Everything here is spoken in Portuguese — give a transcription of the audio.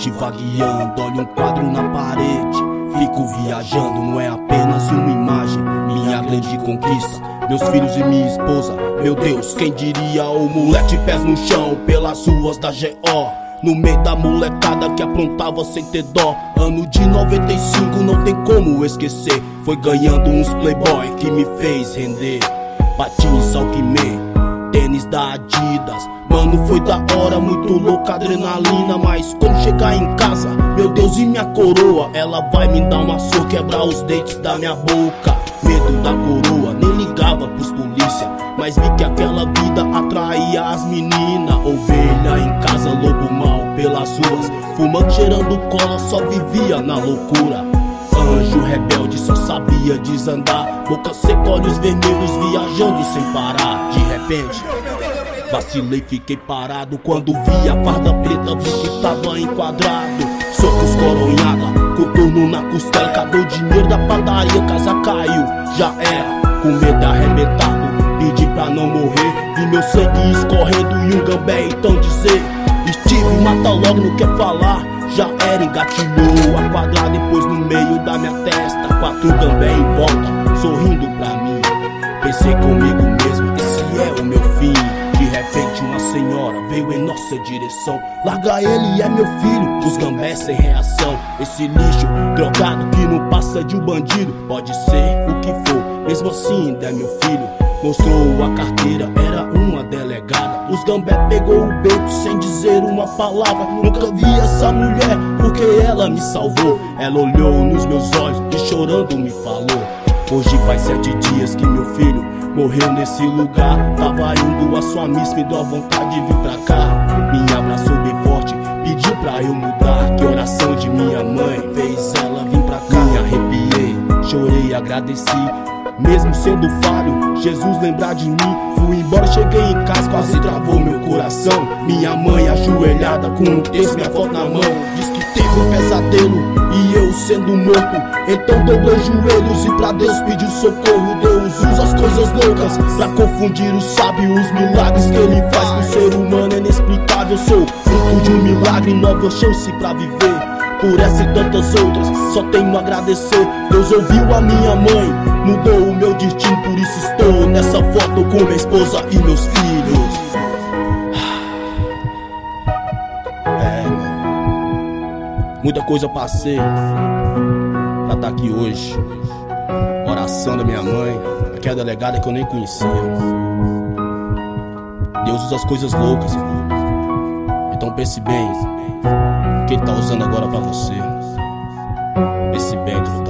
mente vagueando, olho um quadro na parede, fico viajando, não é apenas uma imagem, minha grande conquista, meus filhos e minha esposa. Meu Deus, quem diria, o moleque pés no chão, pelas ruas da GO, no meio da molecada que aprontava sem ter dó. Ano de 95 não tem como esquecer, foi ganhando uns playboy que me fez render. Patins Alckmin, tênis da Adidas, mano, foi da hora, muito louca adrenalina. Mas quando chegar em casa, meu Deus, e minha coroa, ela vai me dar uma surra, quebrar os dentes da minha boca. Medo da coroa, nem ligava pros polícia, mas vi que aquela vida atraía as meninas. Ovelha em casa, lobo mau pelas ruas, fumando, cheirando cola, só vivia na loucura. Anjo rebelde, só sabia desandar, boca seca, olhos vermelhos, viajando sem parar. De repente vacilei, fiquei parado, quando vi a farda preta, vi que tava enquadrado. Socos, coronhada, coturno na costela, cadê o dinheiro da padaria? Casa caiu, já era, com medo arrebentado, pedi pra não morrer, vi meu sangue escorrendo e um gambé então dizer: Steve, mata logo, não quer falar. Já era, engatilhou a quadrada, depois no meio da minha testa, 4 gambé em volta, sorrindo pra mim. Pensei comigo mesmo, esse é o meu fim. De repente uma senhora veio em nossa direção, larga ele, é meu filho, os gambés sem reação. Esse lixo drogado que não passa de um bandido, pode ser o que for, mesmo assim ainda é meu filho. Mostrou a carteira, era uma delegada, os gambé pegou o beco sem dizer uma palavra. Nunca vi essa mulher, porque ela me salvou. Ela olhou nos meus olhos e chorando me falou: hoje faz 7 dias que meu filho morreu nesse lugar. Tava indo a sua missa, me deu a vontade de vir pra cá. Me abraçou bem forte, pediu pra eu mudar, que oração de minha mãe fez ela vir pra cá. Me arrepiei, chorei, agradeci, mesmo sendo falho, Jesus lembrar de mim. Fui embora, cheguei em casa, quase travou meu coração. Minha mãe ajoelhada com um texto, minha foto na mão, diz que teve um pesadelo e eu sendo morto. Então dobrou os joelhos e pra Deus pediu socorro. Deus usa as coisas loucas pra confundir o sábio, os milagres que ele faz com o ser humano é inexplicável. Sou fruto de um milagre, nova chance pra viver. Por essa e tantas outras, só tenho a agradecer. Deus ouviu a minha mãe, mudou o meu destino, por isso estou nessa foto com minha esposa e meus filhos. Mano, muita coisa passei pra estar aqui hoje. Oração da minha mãe, aquela delegada que eu nem conhecia. Deus usa as coisas loucas, então pense bem o que ele tá usando agora pra você. Pense bem,